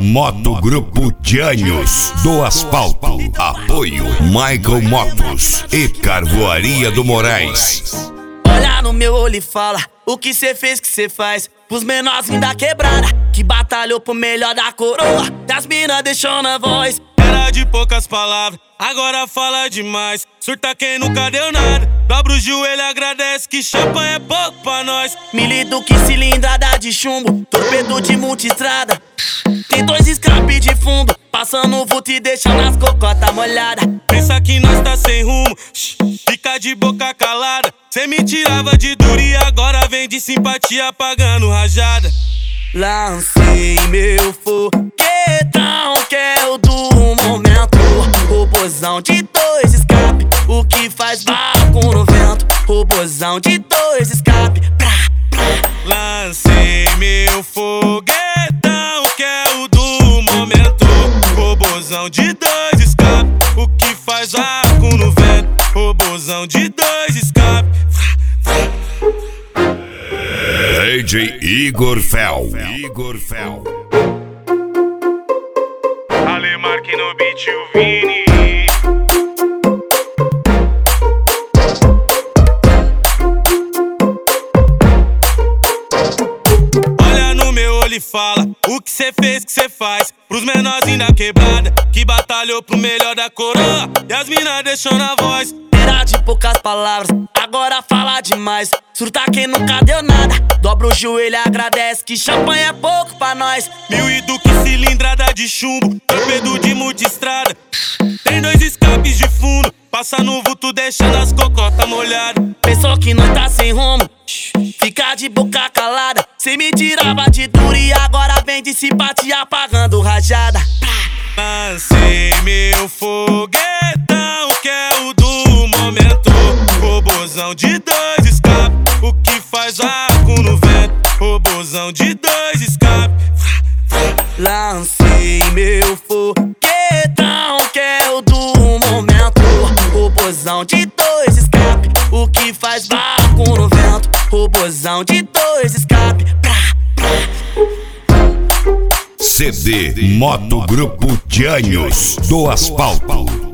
Moto Grupo Tianhos do Asfalto. Apoio Michael Motos e Carvoaria do Moraes. Olha no meu olho e fala o que cê fez, que cê faz pros menorzinhos da quebrada, que batalhou pro melhor da coroa, das mina deixou na voz. Era de poucas palavras, agora fala demais. Surta quem nunca deu nada, dobra o joelho, agradece que champanhe é pouco pra nós. Milido que cilindrada de chumbo, torpedo de multistrada. Tem dois escape de fundo, passando o vulto e deixando as cocotas molhadas. Pensa que nós tá sem rumo, fica de boca calada. Cê me tirava de duro e agora vem de simpatia pagando rajada. Lancei meu foguetão, que é o do momento. Robozão de dois escape, o que faz vácuo no vento. Robozão de dois escape, pra. Lancei meu foguetão, que é o do momento. Robozão de dois escape, o que faz vácuo no vento. Robozão de dois escape. DJ Igor Fel. Alemar que no beat o Vini. Olha no meu olho e fala o que cê fez, que cê faz pros menorzinhos da quebrada, que batalhou pro melhor da coroa, e as mina deixou na voz. Era de poucas palavras, agora fala demais. Surta quem nunca deu nada, dobra o joelho e agradece que champanhe é pouco pra nós. Mil e duque cilindrada de chumbo, torpedo de multistrada. Tem dois escapes de fundo, passa no vulto deixando as cocotas molhadas. Pensou que não tá sem rumo, fica de boca calada. Cê me tirava de duro e agora vem de simpatia pagando rajada. Lancei meu foguetão, que é o do momento. Robozão de dois escape, o que faz vácuo no vento. Robozão de dois escape. Lancei meu foguetão, que é o do momento. Robozão de dois escape, o que faz vácuo no vento. Robozão de dois escape, CD Moto Grupo Tianhos do Asfalto.